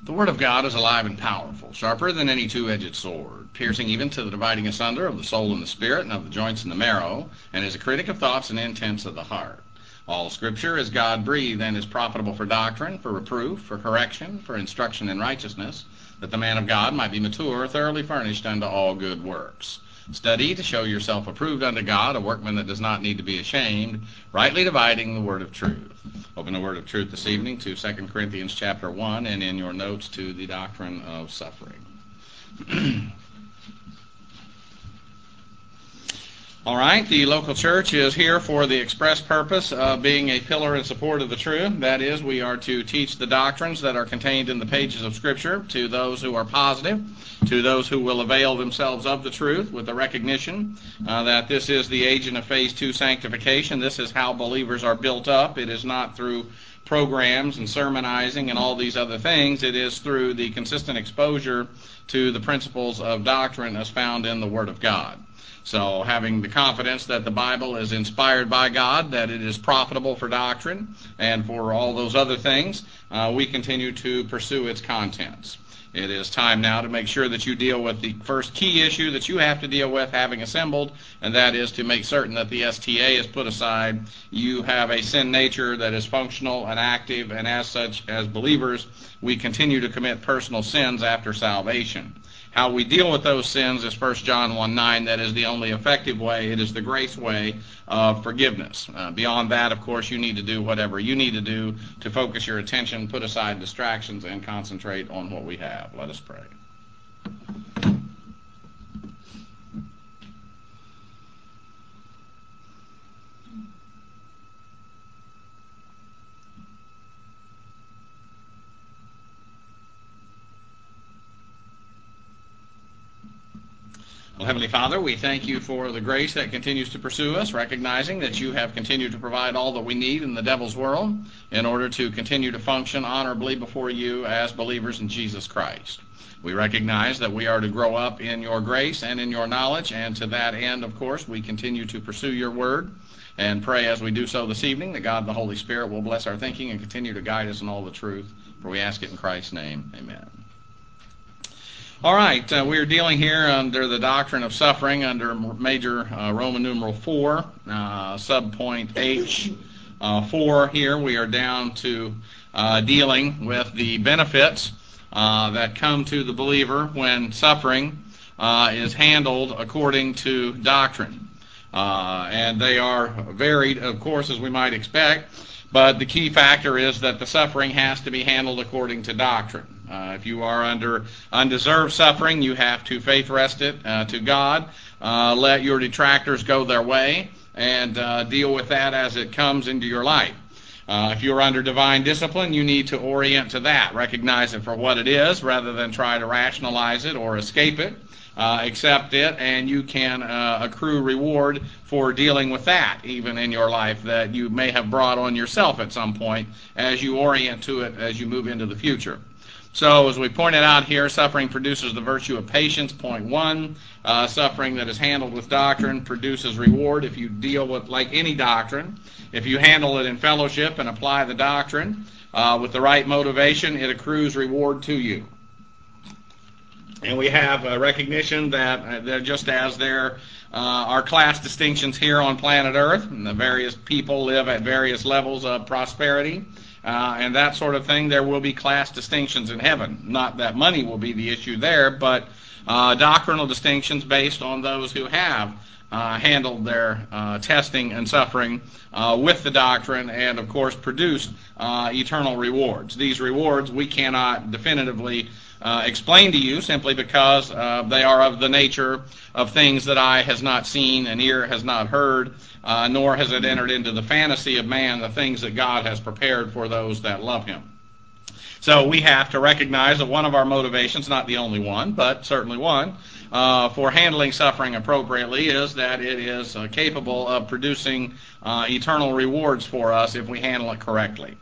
The Word of God is alive and powerful, sharper than any two-edged sword, piercing even to the dividing asunder of the soul and the spirit, and of the joints and the marrow, and is a critic of thoughts and intents of the heart. All Scripture is God-breathed and is profitable for doctrine, for reproof, for correction, for instruction in righteousness, that the man of God might be mature, thoroughly furnished unto all good works. Study to show yourself approved unto God, a workman that does not need to be ashamed, rightly dividing the word of truth. Open the word of truth this evening to 2 Corinthians chapter 1, and in your notes to the doctrine of suffering. All right, the local church is here for the express purpose of being a pillar and support of the truth. That is, we are to teach the doctrines that are contained in the pages of Scripture to those who are positive, to those who will avail themselves of the truth with the recognition that this is the agent of phase 2 sanctification. This is how believers are built up. It is not through programs and sermonizing and all these other things. It is through the consistent exposure to the principles of doctrine as found in the Word of God. So having the confidence that the Bible is inspired by God, that it is profitable for doctrine and for all those other things, we continue to pursue its contents. It is time now to make sure that you deal with the first key issue that you have to deal with having assembled, and that is to make certain that the STA is put aside. You have a sin nature that is functional and active, and as such, as believers, we continue to commit personal sins after salvation. How we deal with those sins is 1 John 1:9. That is the only effective way. It is the grace way of forgiveness. Beyond that, of course, you need to do whatever you need to do to focus your attention, put aside distractions, and concentrate on what we have. Let us pray. Well, Heavenly Father, we thank you for the grace that continues to pursue us, recognizing that you have continued to provide all that we need in the devil's world in order to continue to function honorably before you as believers in Jesus Christ. We recognize that we are to grow up in your grace and in your knowledge, and to that end, of course, we continue to pursue your word and pray as we do so this evening that God the Holy Spirit will bless our thinking and continue to guide us in all the truth, for we ask it in Christ's name. Amen. All right, we're dealing here under the doctrine of suffering under major Roman numeral 4, subpoint H. 4 here. We are down to dealing with the benefits that come to the believer when suffering is handled according to doctrine. And they are varied, of course, as we might expect. But the key factor is that the suffering has to be handled according to doctrine. If you are under undeserved suffering, you have to faith rest it to God. Let your detractors go their way and deal with that as it comes into your life. If you're under divine discipline, you need to orient to that. Recognize it for what it is rather than try to rationalize it or escape it. Accept it, and you can accrue reward for dealing with that, even in your life, that you may have brought on yourself at some point as you orient to it as you move into the future. So, as we pointed out here, suffering produces the virtue of patience, point 1. Suffering that is handled with doctrine produces reward if you deal with, like any doctrine, if you handle it in fellowship and apply the doctrine with the right motivation, it accrues reward to you. And we have a recognition that just as there are class distinctions here on planet Earth, and the various people live at various levels of prosperity, and that sort of thing, there will be class distinctions in heaven. Not that money will be the issue there, but doctrinal distinctions based on those who have handled their testing and suffering with the doctrine and, of course, produced eternal rewards. These rewards we cannot definitively explain to you simply because they are of the nature of things that eye has not seen and ear has not heard, nor has it entered into the fantasy of man, the things that God has prepared for those that love him. So we have to recognize that one of our motivations, not the only one, but certainly one, for handling suffering appropriately is that it is capable of producing eternal rewards for us if we handle it correctly.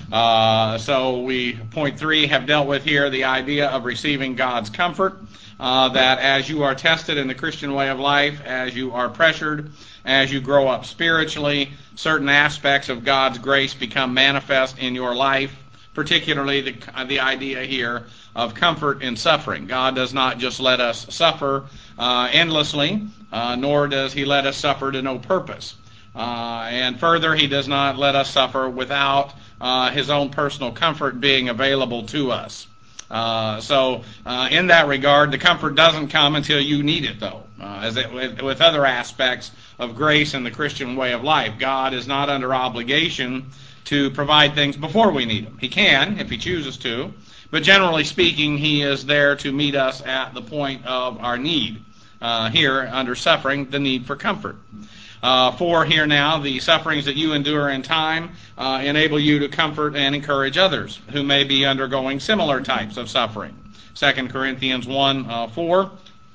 So we, point 3, have dealt with here the idea of receiving God's comfort, that as you are tested in the Christian way of life, as you are pressured, as you grow up spiritually, certain aspects of God's grace become manifest in your life, particularly the idea here of comfort in suffering. God does not just let us suffer endlessly, nor does he let us suffer to no purpose. And further, he does not let us suffer without his own personal comfort being available to us. So in that regard, the comfort doesn't come until you need it, though. With other aspects of grace and the Christian way of life, God is not under obligation to provide things before we need them. He can, if he chooses to, but generally speaking, he is there to meet us at the point of our need. Here, under suffering, the need for comfort. For here now, the sufferings that you endure in time enable you to comfort and encourage others who may be undergoing similar types of suffering. 2 Corinthians 1:4.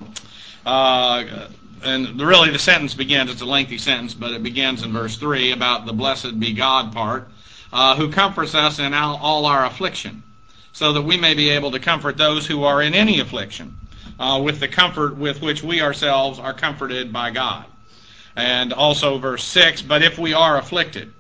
And really the sentence begins, it's a lengthy sentence, but it begins in verse 3 about the blessed be God part, who comforts us in all our affliction, so that we may be able to comfort those who are in any affliction, with the comfort with which we ourselves are comforted by God. And also verse 6, but if we are afflicted,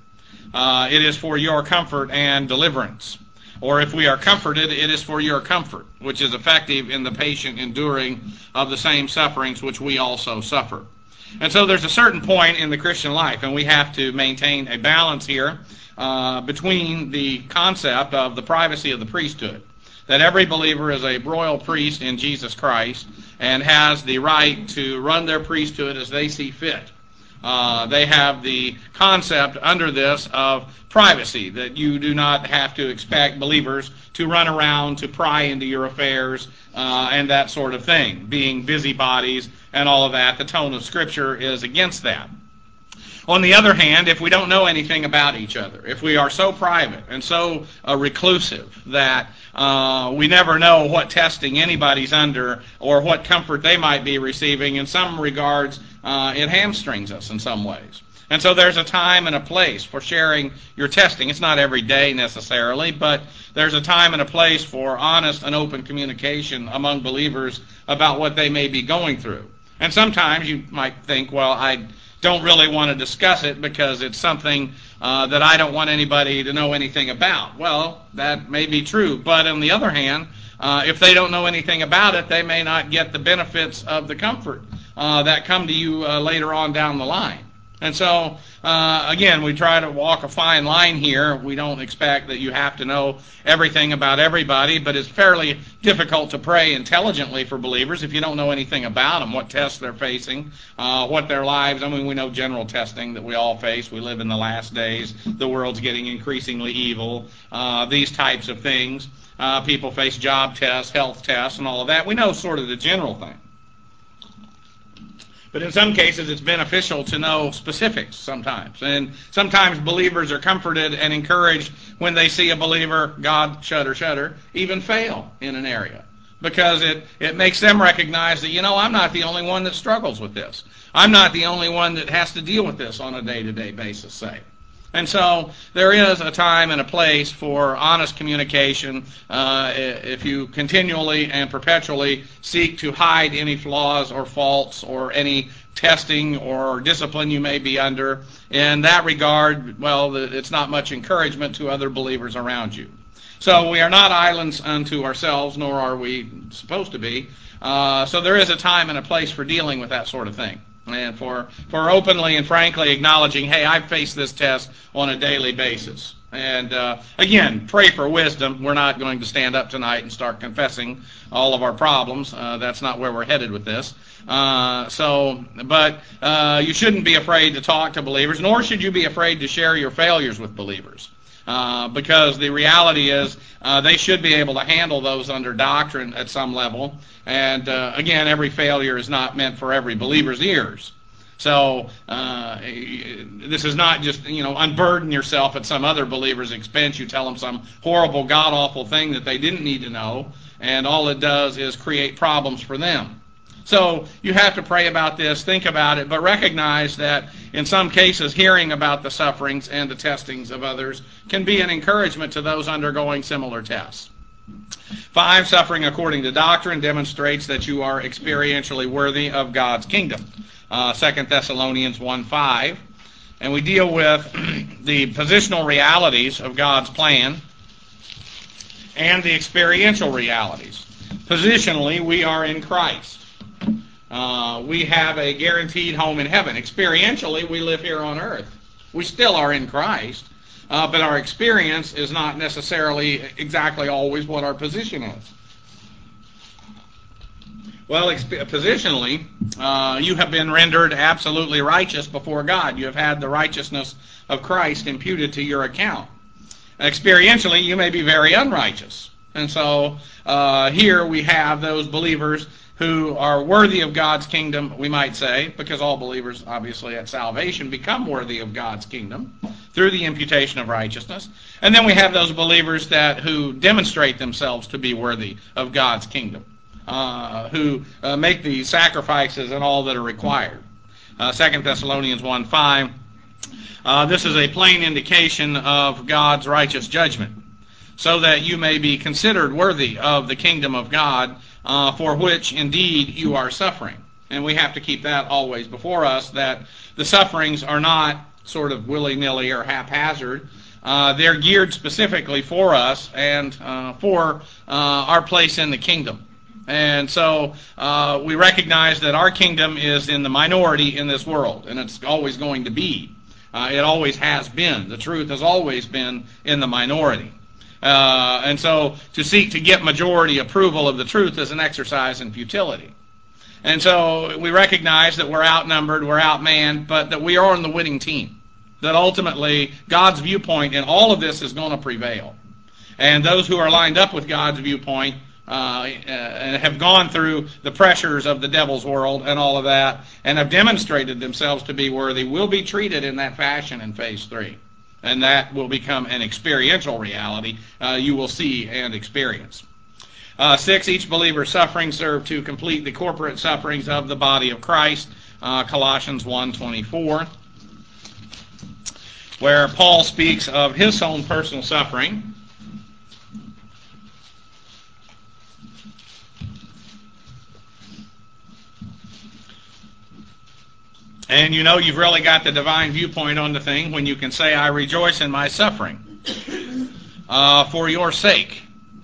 it is for your comfort and deliverance. Or if we are comforted, it is for your comfort, which is effective in the patient enduring of the same sufferings which we also suffer. And so there's a certain point in the Christian life, and we have to maintain a balance here between the concept of the privacy of the priesthood, that every believer is a royal priest in Jesus Christ and has the right to run their priesthood as they see fit. They have the concept under this of privacy, that you do not have to expect believers to run around to pry into your affairs and that sort of thing, being busybodies and all of that. The tone of Scripture is against that. On the other hand, if we don't know anything about each other, if we are so private and so reclusive that we never know what testing anybody's under or what comfort they might be receiving, in some regards, it hamstrings us in some ways. And so there's a time and a place for sharing your testing. It's not every day necessarily, but there's a time and a place for honest and open communication among believers about what they may be going through. And sometimes you might think, well, I don't really want to discuss it because it's something that I don't want anybody to know anything about. Well, that may be true, but on the other hand, if they don't know anything about it, they may not get the benefits of the comfort that come to you later on down the line. And so, again, we try to walk a fine line here. We don't expect that you have to know everything about everybody, but it's fairly difficult to pray intelligently for believers if you don't know anything about them, what tests they're facing, what their lives. I mean, we know general testing that we all face. We live in the last days. The world's getting increasingly evil. These types of things. People face job tests, health tests, and all of that. We know sort of the general thing. But in some cases, it's beneficial to know specifics sometimes. And sometimes believers are comforted and encouraged when they see a believer, God, shudder, even fail in an area. Because it makes them recognize that, I'm not the only one that struggles with this. I'm not the only one that has to deal with this on a day-to-day basis, say. And so there is a time and a place for honest communication. If you continually and perpetually seek to hide any flaws or faults or any testing or discipline you may be under, in that regard, well, it's not much encouragement to other believers around you. So we are not islands unto ourselves, nor are we supposed to be. So there is a time and a place for dealing with that sort of thing. And for openly and frankly acknowledging, hey, I've faced this test on a daily basis. And again, pray for wisdom. We're not going to stand up tonight and start confessing all of our problems. That's not where we're headed with this. But you shouldn't be afraid to talk to believers, nor should you be afraid to share your failures with believers. Because the reality is they should be able to handle those under doctrine at some level. And again, every failure is not meant for every believer's ears. So this is not just, unburden yourself at some other believer's expense. You tell them some horrible, god-awful thing that they didn't need to know, and all it does is create problems for them. So you have to pray about this, think about it, but recognize that in some cases hearing about the sufferings and the testings of others can be an encouragement to those undergoing similar tests. 5, suffering according to doctrine demonstrates that you are experientially worthy of God's kingdom. 2 Thessalonians 1:5. And we deal with the positional realities of God's plan and the experiential realities. Positionally, we are in Christ. We have a guaranteed home in heaven. Experientially, we live here on earth. We still are in Christ, but our experience is not necessarily exactly always what our position is. Well, positionally, you have been rendered absolutely righteous before God. You have had the righteousness of Christ imputed to your account. Experientially, you may be very unrighteous. And so here we have those believers who are worthy of God's kingdom, we might say, because all believers, obviously, at salvation become worthy of God's kingdom through the imputation of righteousness. And then we have those believers who demonstrate themselves to be worthy of God's kingdom, who make the sacrifices and all that are required. 2 Thessalonians 1:5, this is a plain indication of God's righteous judgment, so that you may be considered worthy of the kingdom of God, for which indeed you are suffering. And we have to keep that always before us, that the sufferings are not sort of willy-nilly or haphazard. They're geared specifically for us and for our place in the kingdom. And so we recognize that our kingdom is in the minority in this world, and it's always going to be. It always has been. The truth has always been in the minority. And so to seek to get majority approval of the truth is an exercise in futility. And so we recognize that we're outnumbered, we're outmanned, but that we are on the winning team. That ultimately God's viewpoint in all of this is going to prevail. And those who are lined up with God's viewpoint and have gone through the pressures of the devil's world and all of that, and have demonstrated themselves to be worthy, will be treated in that fashion in phase 3. And that will become an experiential reality you will see and experience. 6, each believer's suffering serve to complete the corporate sufferings of the body of Christ, Colossians 1:24, where Paul speaks of his own personal suffering. And you know you've really got the divine viewpoint on the thing when you can say, I rejoice in my suffering for your sake.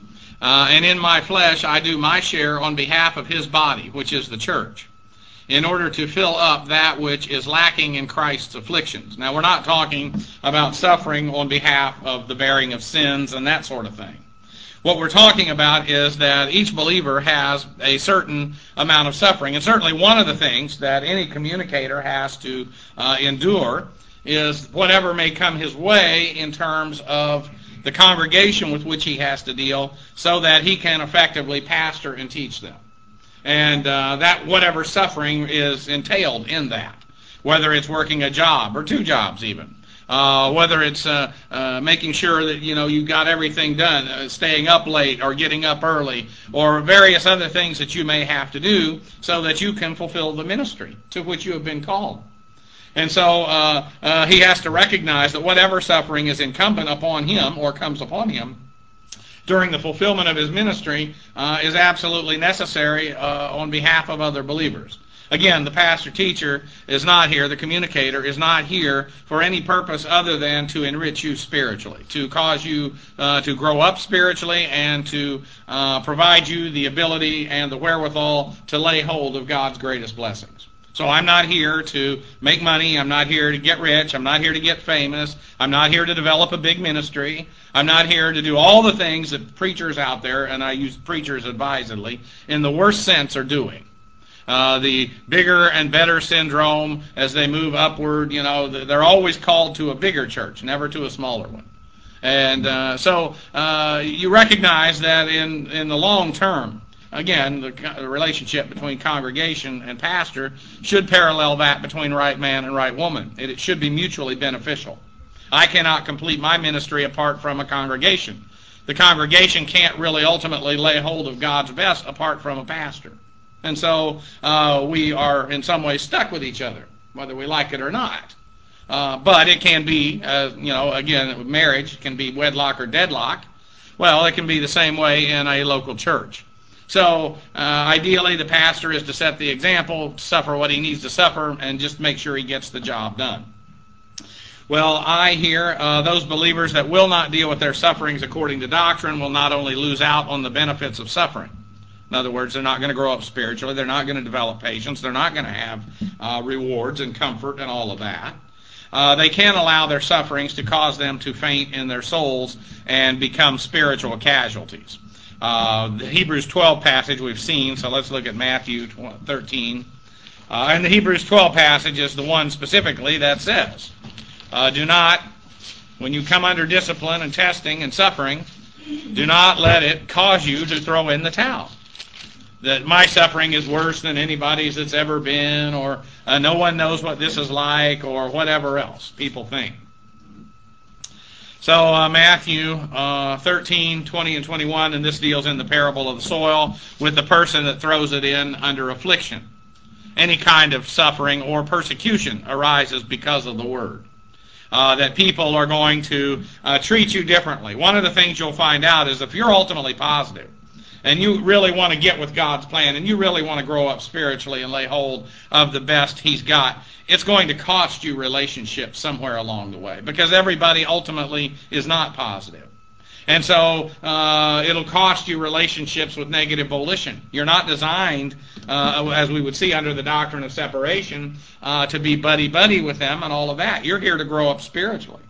And in my flesh I do my share on behalf of his body, which is the church, in order to fill up that which is lacking in Christ's afflictions. Now, we're not talking about suffering on behalf of the bearing of sins and that sort of thing. What we're talking about is that each believer has a certain amount of suffering. And certainly one of the things that any communicator has to endure is whatever may come his way in terms of the congregation with which he has to deal, so that he can effectively pastor and teach them. And that whatever suffering is entailed in that, whether it's working a job or 2 jobs even. Whether it's making sure that you've got everything done, staying up late or getting up early, or various other things that you may have to do so that you can fulfill the ministry to which you have been called. And so he has to recognize that whatever suffering is incumbent upon him or comes upon him during the fulfillment of his ministry is absolutely necessary on behalf of other believers. Again, the pastor-teacher is not here, the communicator is not here for any purpose other than to enrich you spiritually, to cause you to grow up spiritually, and to provide you the ability and the wherewithal to lay hold of God's greatest blessings. So I'm not here to make money, I'm not here to get rich, I'm not here to get famous, I'm not here to develop a big ministry, I'm not here to do all the things that preachers out there, and I use preachers advisedly, in the worst sense are doing. The bigger and better syndrome as they move upward, they're always called to a bigger church, never to a smaller one. And so you recognize that in the long term, again, the relationship between congregation and pastor should parallel that between right man and right woman. It should be mutually beneficial. I cannot complete my ministry apart from a congregation. The congregation can't really ultimately lay hold of God's best apart from a pastor. And so we are in some ways stuck with each other, whether we like it or not. But it can be, again, marriage can be wedlock or deadlock. Well, it can be the same way in a local church. So ideally the pastor is to set the example, suffer what he needs to suffer, and just make sure he gets the job done. Well, I hear those believers that will not deal with their sufferings according to doctrine will not only lose out on the benefits of suffering. In other words, they're not going to grow up spiritually. They're not going to develop patience. They're not going to have rewards and comfort and all of that. They can allow their sufferings to cause them to faint in their souls and become spiritual casualties. The Hebrews 12 passage we've seen, so let's look at Matthew 13. And the Hebrews 12 passage is the one specifically that says, do not, when you come under discipline and testing and suffering, do not let it cause you to throw in the towel. That my suffering is worse than anybody's that's ever been, or no one knows what this is like, or whatever else people think. So Matthew 13, 20 and 21, and this deals in the parable of the soil with the person that throws it in under affliction. Any kind of suffering or persecution arises because of the word. That people are going to treat you differently. One of the things you'll find out is if you're ultimately positive, and you really want to get with God's plan, and you really want to grow up spiritually and lay hold of the best He's got, it's going to cost you relationships somewhere along the way, because everybody ultimately is not positive. And so it'll cost you relationships with negative volition. You're not designed, as we would see under the doctrine of separation, to be buddy-buddy with them and all of that. You're here to grow up spiritually.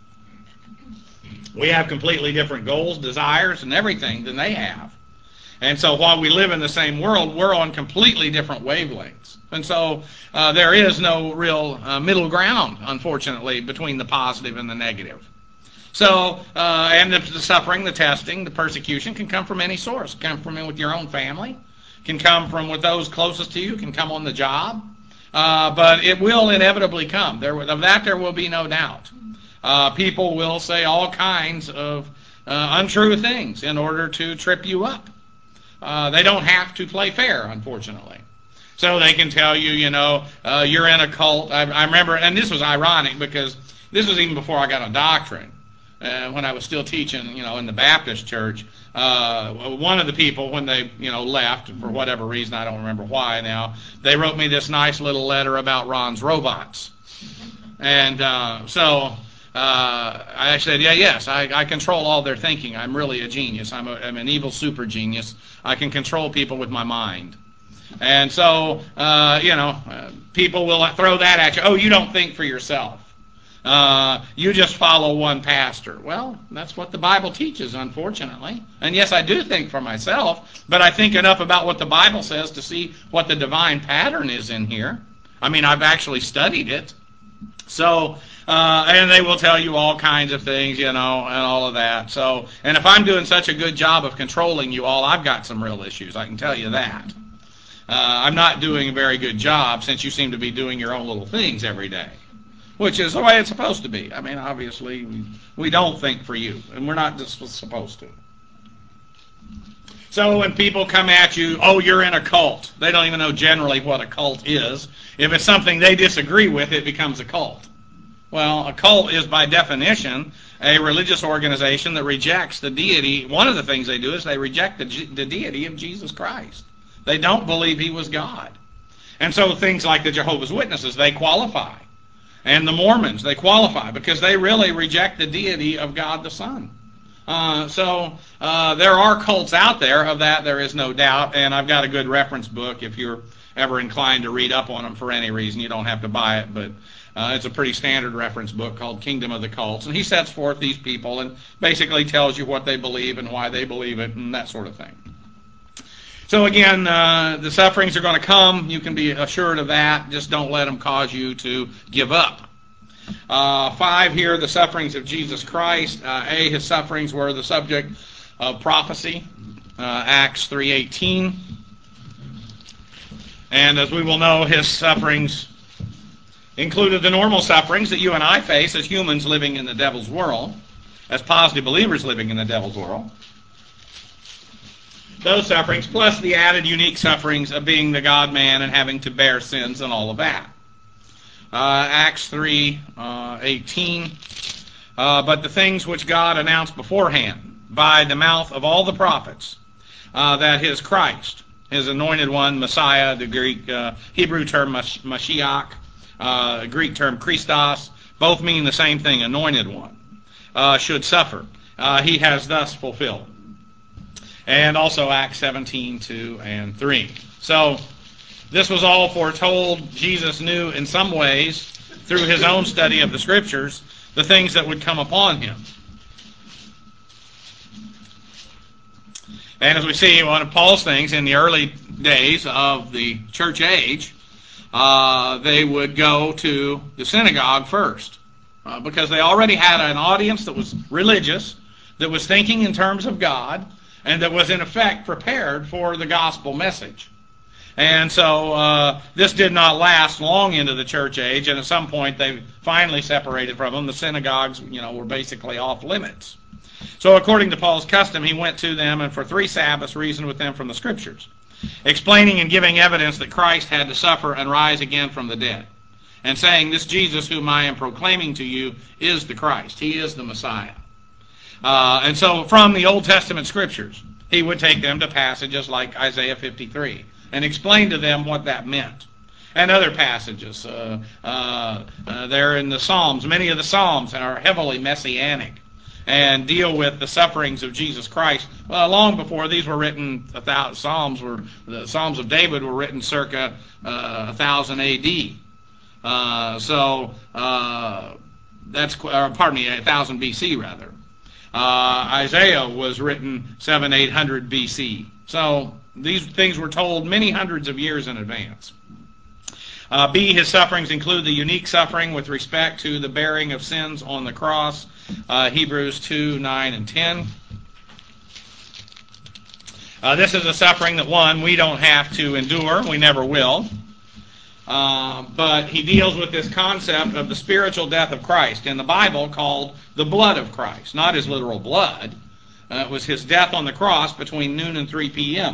We have completely different goals, desires, and everything than they have. And so while we live in the same world, we're on completely different wavelengths. And so there is no real middle ground, unfortunately, between the positive and the negative. So, and the suffering, the testing, the persecution can come from any source. It can come from with your own family. It can come from with those closest to you. It can come on the job. But it will inevitably come. Of that there will be no doubt. People will say all kinds of untrue things in order to trip you up. They don't have to play fair, unfortunately. So they can tell you, you're in a cult. I remember, and this was ironic because this was even before I got a doctrine. When I was still teaching, in the Baptist church, one of the people, when they, left, for whatever reason, I don't remember why now, they wrote me this nice little letter about Ron's robots. And so I said, yes, I control all their thinking. I'm really a genius. I'm an evil super genius. I can control people with my mind. And so, people will throw that at you. Oh, you don't think for yourself. You just follow one pastor. Well, that's what the Bible teaches, unfortunately. And yes, I do think for myself, but I think enough about what the Bible says to see what the divine pattern is in here. I mean, I've actually studied it. So, and they will tell you all kinds of things, and all of that. So, and if I'm doing such a good job of controlling you all, I've got some real issues, I can tell you that. I'm not doing a very good job since you seem to be doing your own little things every day, which is the way it's supposed to be. I mean, obviously, we don't think for you, and we're not just supposed to. So when people come at you, oh, you're in a cult, they don't even know generally what a cult is. If it's something they disagree with, it becomes a cult. Well, a cult is by definition a religious organization that rejects the deity. One of the things they do is they reject the deity of Jesus Christ. They don't believe He was God. And so things like the Jehovah's Witnesses, they qualify. And the Mormons, they qualify because they really reject the deity of God the Son. So there are cults out there. Of that there is no doubt. And I've got a good reference book if you're ever inclined to read up on them for any reason. You don't have to buy it, but it's a pretty standard reference book called Kingdom of the Cults. And he sets forth these people and basically tells you what they believe and why they believe it and that sort of thing. So again, the sufferings are going to come. You can be assured of that. Just don't let them cause you to give up. 5 here, the sufferings of Jesus Christ. His sufferings were the subject of prophecy, Acts 3:18. And as we will know, his sufferings included the normal sufferings that you and I face as humans living in the devil's world, as positive believers living in the devil's world. Those sufferings, plus the added unique sufferings of being the God-man and having to bear sins and all of that. Acts 3:18. But the things which God announced beforehand by the mouth of all the prophets, that his Christ, his anointed one, Messiah, the Greek Hebrew term Mashiach, Greek term Christos, Both mean the same thing, anointed one, should suffer. He has thus fulfilled. And also Acts 17, 2 and 3. So this was all foretold. Jesus knew in some ways, through his own study of the Scriptures, the things that would come upon him. And as we see, one of Paul's things in the early days of the church age, they would go to the synagogue first, because they already had an audience that was religious, that was thinking in terms of God, and that was in effect prepared for the gospel message. And so this did not last long into the church age, and at some point they finally separated from them. The synagogues, were basically off limits. So according to Paul's custom, he went to them and for 3 Sabbaths reasoned with them from the Scriptures, explaining and giving evidence that Christ had to suffer and rise again from the dead, and saying, "This Jesus whom I am proclaiming to you is the Christ." He is the Messiah. And so from the Old Testament Scriptures, he would take them to passages like Isaiah 53 and explain to them what that meant. And other passages. There in the Psalms, many of the Psalms are heavily messianic and deal with the sufferings of Jesus Christ. Well, long before these were written, the Psalms of David were written circa 1000 A.D. That's 1000 B.C. rather. Isaiah was written 700-800 B.C. So these things were told many hundreds of years in advance. B, his sufferings include the unique suffering with respect to the bearing of sins on the cross, Hebrews 2, 9, and 10. This is a suffering that, one, we don't have to endure. We never will. But he deals with this concept of the spiritual death of Christ, in the Bible called the blood of Christ. Not his literal blood. It was his death on the cross between noon and 3 p.m.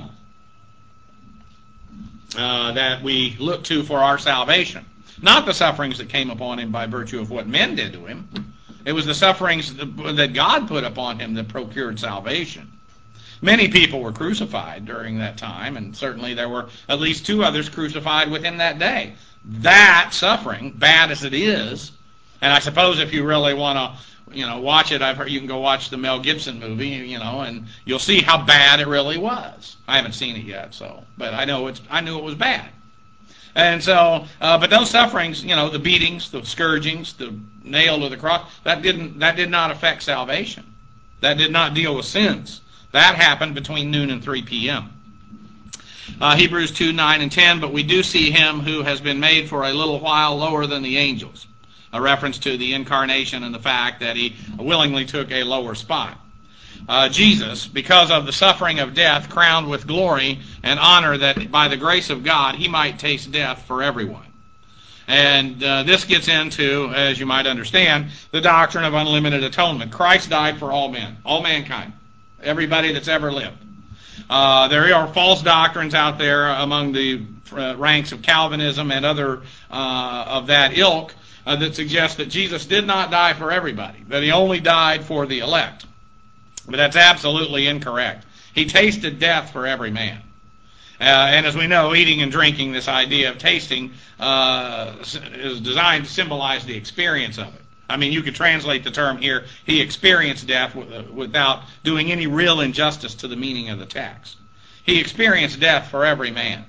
That we look to for our salvation. Not the sufferings that came upon him by virtue of what men did to him. It was the sufferings that God put upon him that procured salvation. Many people were crucified during that time, and certainly there were at least 2 others crucified within that day. That suffering, bad as it is, and I suppose if you really want to watch it, I've heard you can go watch the Mel Gibson movie, and you'll see how bad it really was. I haven't seen it yet, but I knew it was bad. And so, but those sufferings, the beatings, the scourgings, the nail to the cross, that did not affect salvation. That did not deal with sins. That happened between noon and 3 p.m. Hebrews 2, 9, and 10, but we do see him who has been made for a little while lower than the angels. A reference to the incarnation and the fact that he willingly took a lower spot. Jesus, because of the suffering of death, crowned with glory and honor, that by the grace of God he might taste death for everyone. And this gets into, as you might understand, the doctrine of unlimited atonement. Christ died for all men, all mankind, everybody that's ever lived. There are false doctrines out there among the ranks of Calvinism and other of that ilk that suggest that Jesus did not die for everybody, that he only died for the elect. But that's absolutely incorrect. He tasted death for every man. And as we know, eating and drinking, this idea of tasting, is designed to symbolize the experience of it. I mean, you could translate the term here, he experienced death without doing any real injustice to the meaning of the text. He experienced death for every man.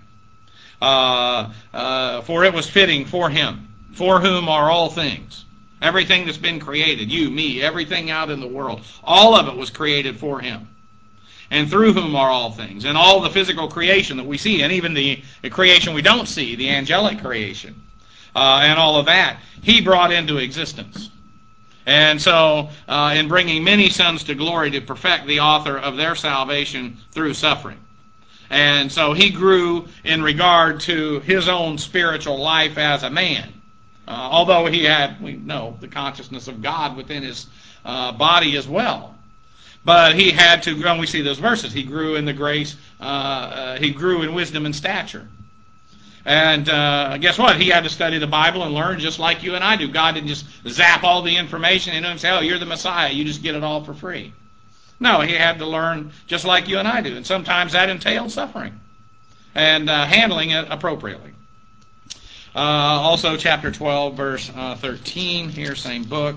For it was fitting for him, for whom are all things. Everything that's been created, you, me, everything out in the world, all of it was created for him. And through whom are all things. And all the physical creation that we see, and even the creation we don't see, the angelic creation, and all of that, he brought into existence. And so, in bringing many sons to glory to perfect the author of their salvation through suffering. And so he grew in regard to his own spiritual life as a man. Although he had, we know, the consciousness of God within his body as well. But he had to grow, and we see those verses, he grew in the grace, he grew in wisdom and stature. And guess what? He had to study the Bible and learn just like you and I do. God didn't just zap all the information into him and say, oh, you're the Messiah, you just get it all for free. No, he had to learn just like you and I do. And sometimes that entailed suffering and handling it appropriately. Also, chapter 12, verse 13, here, same book.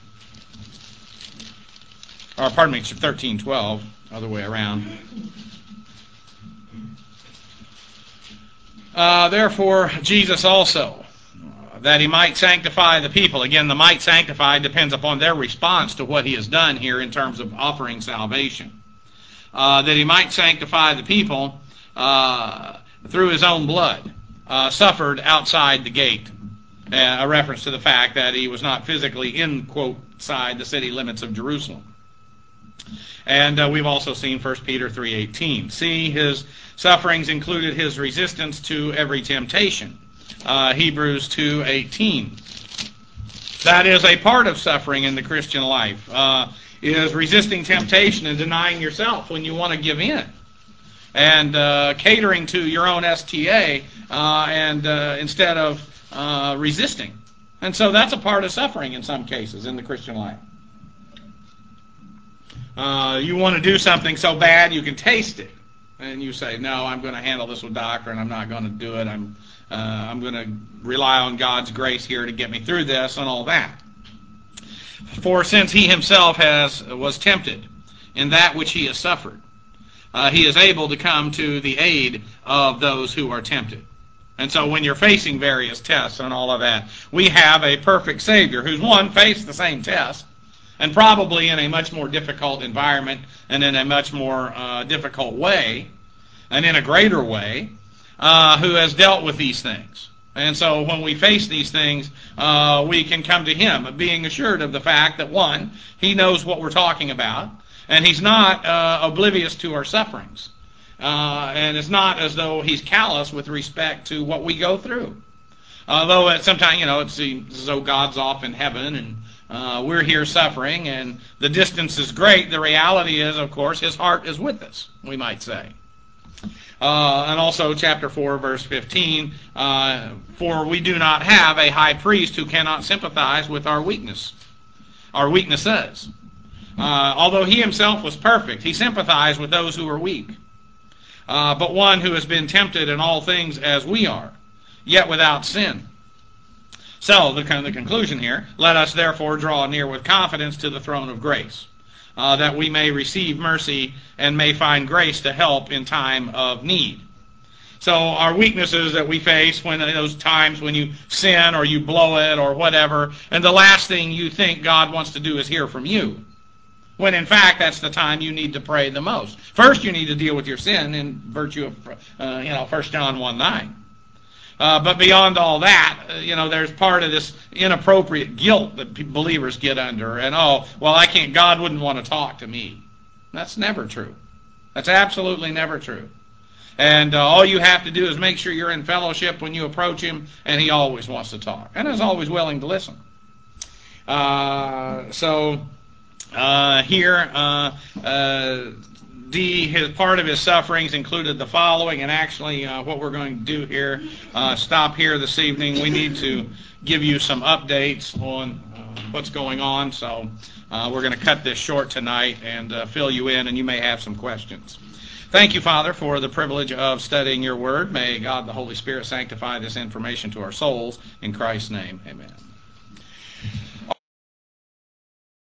Or, pardon me, 13:12, other way around. Therefore, Jesus also, that he might sanctify the people. Again, the might sanctify depends upon their response to what he has done here in terms of offering salvation. That he might sanctify the people through his own blood, suffered outside the gate. A reference to the fact that he was not physically in, quote, side the city limits of Jerusalem. And we've also seen 1 Peter 3:18. See, his sufferings included his resistance to every temptation. Hebrews 2:18. That is a part of suffering in the Christian life, is resisting temptation and denying yourself when you want to give in. And catering to your own STA instead of resisting. And so that's a part of suffering in some cases in the Christian life. You want to do something so bad you can taste it, and you say, no, I'm going to handle this with doctrine, I'm not going to do it, I'm going to rely on God's grace here to get me through this and all that. For since he himself was tempted in that which he has suffered, he is able to come to the aid of those who are tempted. And so when you're facing various tests and all of that, we have a perfect Savior who's, one, faced the same test, and probably in a much more difficult environment and in a much more difficult way, and in a greater way, who has dealt with these things. And so when we face these things, we can come to him, being assured of the fact that, one, he knows what we're talking about, and he's not oblivious to our sufferings. And it's not as though he's callous with respect to what we go through. Although sometimes, it seems as though God's off in heaven and we're here suffering and the distance is great. The reality is, of course, his heart is with us, we might say. And also chapter 4, verse 15, for we do not have a high priest who cannot sympathize with our weaknesses. Although he himself was perfect, he sympathized with those who were weak. But one who has been tempted in all things as we are, yet without sin. So, the conclusion here, let us therefore draw near with confidence to the throne of grace, that we may receive mercy and may find grace to help in time of need. So our weaknesses that we face when those times when you sin or you blow it or whatever, and the last thing you think God wants to do is hear from you, when in fact that's the time you need to pray the most. First you need to deal with your sin in virtue of 1 John 1:9. But beyond all that, there's part of this inappropriate guilt that believers get under. And, God wouldn't want to talk to me. That's never true. That's absolutely never true. And all you have to do is make sure you're in fellowship when you approach him, and he always wants to talk. And is always willing to listen. Part of his sufferings included the following, and actually what we're going to do here, stop here this evening. We need to give you some updates on what's going on, so we're going to cut this short tonight and fill you in, and you may have some questions. Thank you, Father, for the privilege of studying your word. May God the Holy Spirit sanctify this information to our souls. In Christ's name, amen.